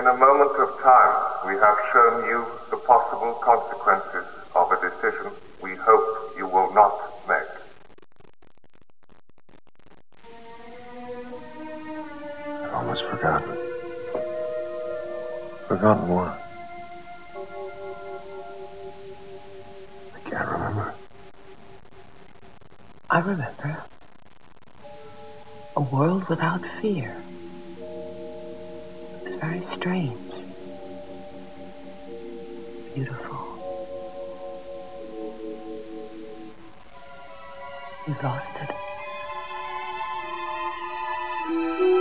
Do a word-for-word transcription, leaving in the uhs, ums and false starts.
In a moment of time, we have shown you the possible consequences of a decision we hope you will not make. I've almost forgotten. Forgotten what? I can't remember. I remember. A world without fear. It's very strange. Beautiful. We lost it.